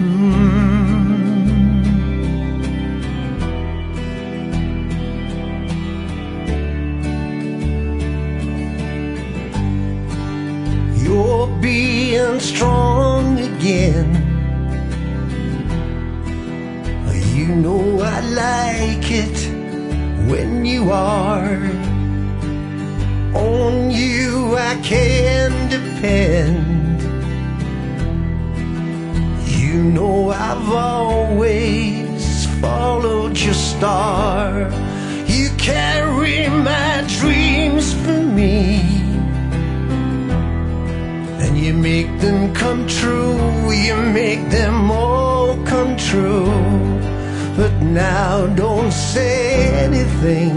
You're being strong again. You know I like it when you are. On you I can depend. You know I've always followed your star. You carry my dreams for me, and you make them come true. You make them all come true. But now don't say anything,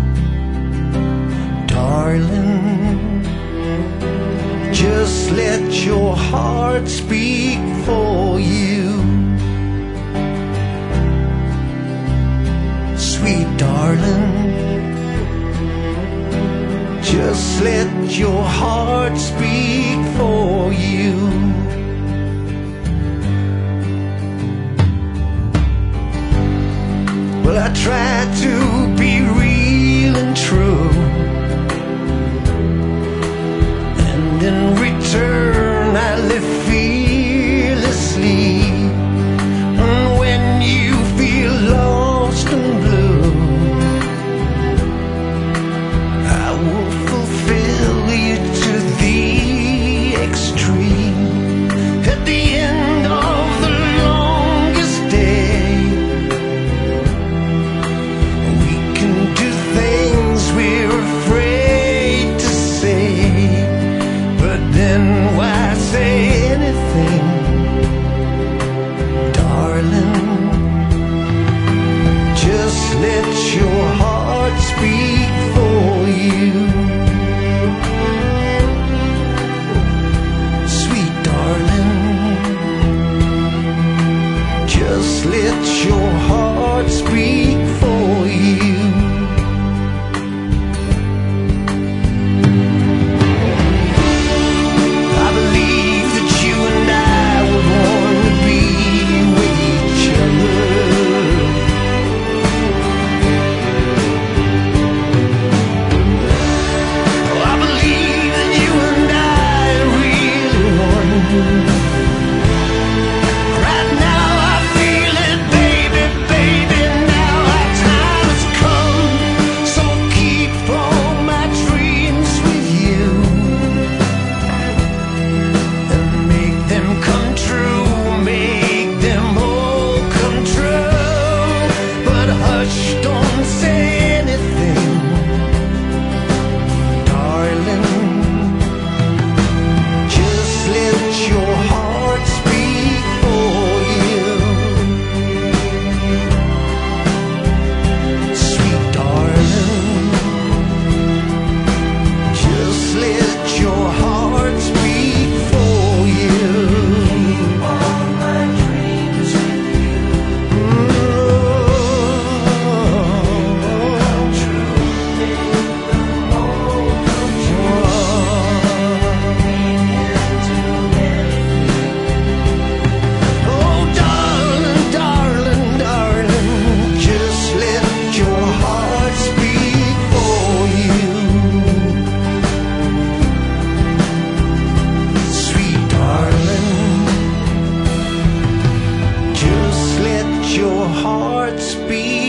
darling. Just let your heart speak for you. Sweet darling, just let your heart speak for you. Well, I try to be real and true, and in return I live fearlessly. And when you feel lost and blue, I will fulfill you to the extreme. At the end of the longest day, we can do things we're afraid to say. But then why say anything, darling? Just let your heart speak for you. Sweet darling, just let your heart speak for you. I believe that you and I were born to be with each other. Oh, I believe that you and I really want. Right now I feel it, baby, baby. Now our time has come. So keep all my dreams with you, and make them come true, make them all come true. But hush, don't say anything, darling. Just let your heart speak for you. Sweet darling, just let your heart speak for you. Keep all my dreams with you. Come true, make them all come true. Oh, darling, darling, darling, just let your heart speak for you. Sweet darling, just let your heart speak